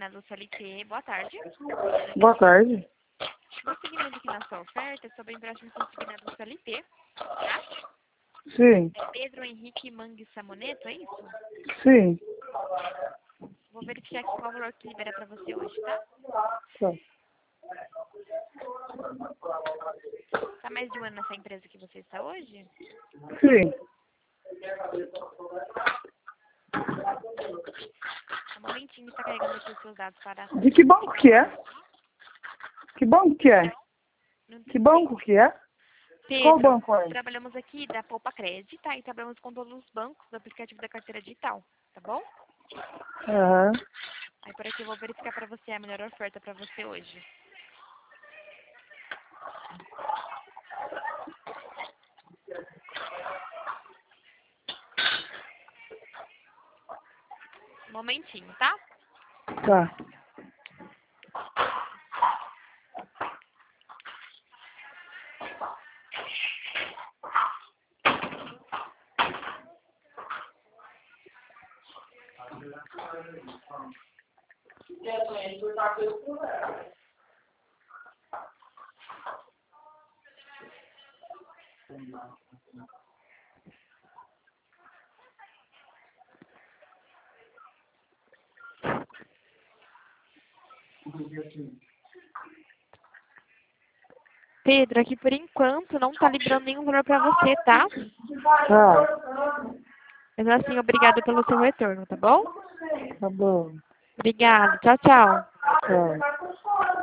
na do CLT. Boa tarde. Boa tarde. Nós seguimos aqui na sua oferta sobre empréstimo consignado do CLT, tá? Sim, É Pedro Henrique Mangue Samoneto, é isso? sim. Vou verificar aqui qual o valor que libera para você hoje, tá? Tá. Tá mais de um ano nessa empresa que você está hoje? Sim. Um momentinho, está carregando aqui os seus dados para... De que banco que é? Que banco que é? Não Que banco que é? Qual Pedro, banco é? trabalhamos aqui da Poupa Crédito, tá? E trabalhamos com todos os bancos do aplicativo da carteira digital, tá bom? Aham. Aí por aqui eu vou verificar para você a melhor oferta para você hoje. Um momentinho, tá? Tá. Pedro, aqui por enquanto não tá liberando nenhum valor para você, tá? Tá. Mas assim, obrigada pelo seu retorno, tá bom? Tá bom. Obrigada. Tchau, tchau. Tá.